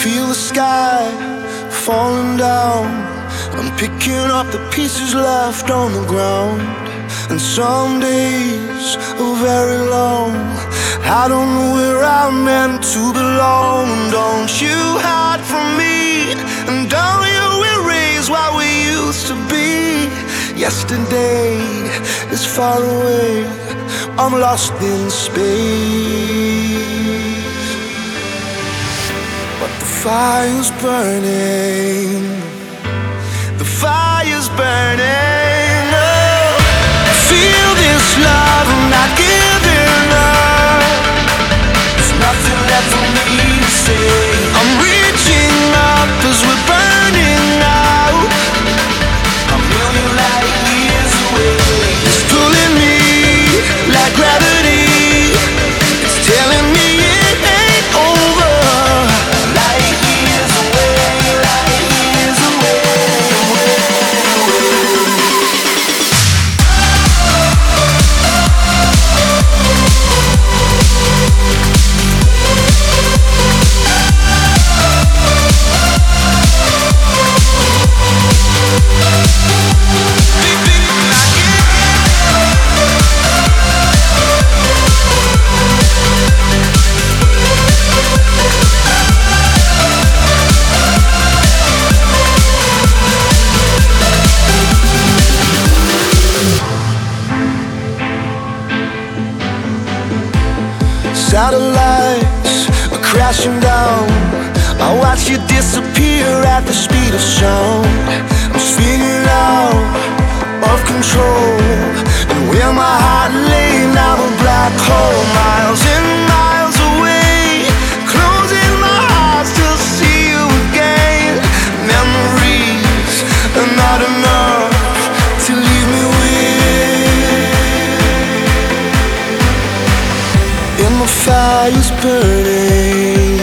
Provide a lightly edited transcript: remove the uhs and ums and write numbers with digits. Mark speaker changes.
Speaker 1: feel the sky falling down. I'm picking up the pieces left on the ground. And some days are very long. I don't know where I'm meant to belong. Don't you hide from me, and don't you erase what we used to be. Yesterday is far away, I'm lost in space. But the fire's burning, the fire's burning. Oh, I feel this love, I'm not giving up. There's nothing left for me to say. I'm reaching up as we're burning out. A million light years away. It's pulling me like gravity. It's telling me it ain't over. Light years away, light years away, away, away. Satellites are crashing down. I watch you disappear at the speed of sound. I'm spinning out of control, and where my heart lay, now a black hole. Miles and miles away, closing my eyes to see you again. Memories are not enough to leave me with. And the fire's burning,